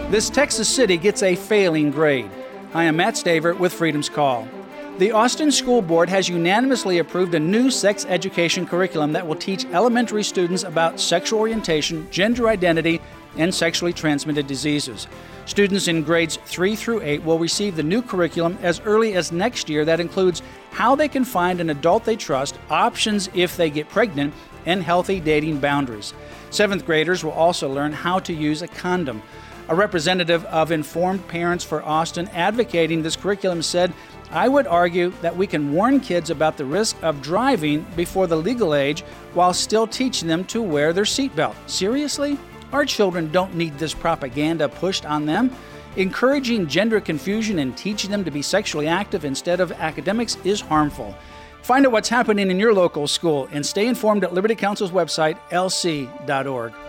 This Texas city gets a failing grade. I am Matt Staver with Freedom's Call. The Austin School Board has unanimously approved a new sex education curriculum that will teach elementary students about sexual orientation, gender identity, and sexually transmitted diseases. Students in grades 3 through 8 will receive the new curriculum as early as next year that includes how they can find an adult they trust, options if they get pregnant, and healthy dating boundaries. 7th graders will also learn how to use a condom. A representative of Informed Parents for Austin advocating this curriculum said, "I would argue that we can warn kids about the risk of driving before the legal age while still teaching them to wear their seatbelt." Seriously? Our children don't need this propaganda pushed on them. Encouraging gender confusion and teaching them to be sexually active instead of academics is harmful. Find out what's happening in your local school and stay informed at Liberty Counsel's website, lc.org.